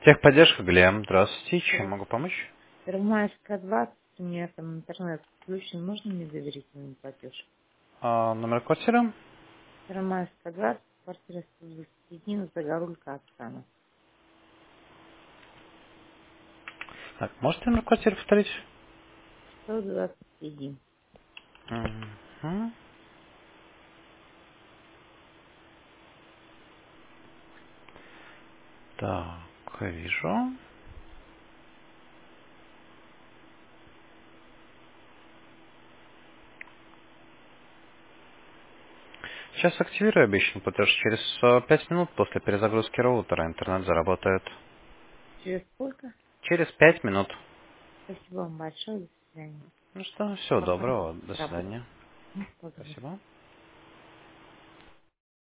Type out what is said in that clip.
Техподдержка, Глеб. Здравствуйте. Чем Да. могу помочь? Первомайская 20, у меня там интернет включен, можно мне доверительный платеж? Номер квартиры? Первомайская 20, квартира 121, Загорулька, Оксана. Так, можете номер квартиры повторить? 121. Мгм. Так, вижу. Сейчас активирую обещанный платеж. Через 5 минут после перезагрузки роутера интернет заработает. Через сколько? Через 5 минут. Спасибо вам большое, до свидания. Ну что, всего Пока доброго. До работает. свидания. Благодарю. Спасибо.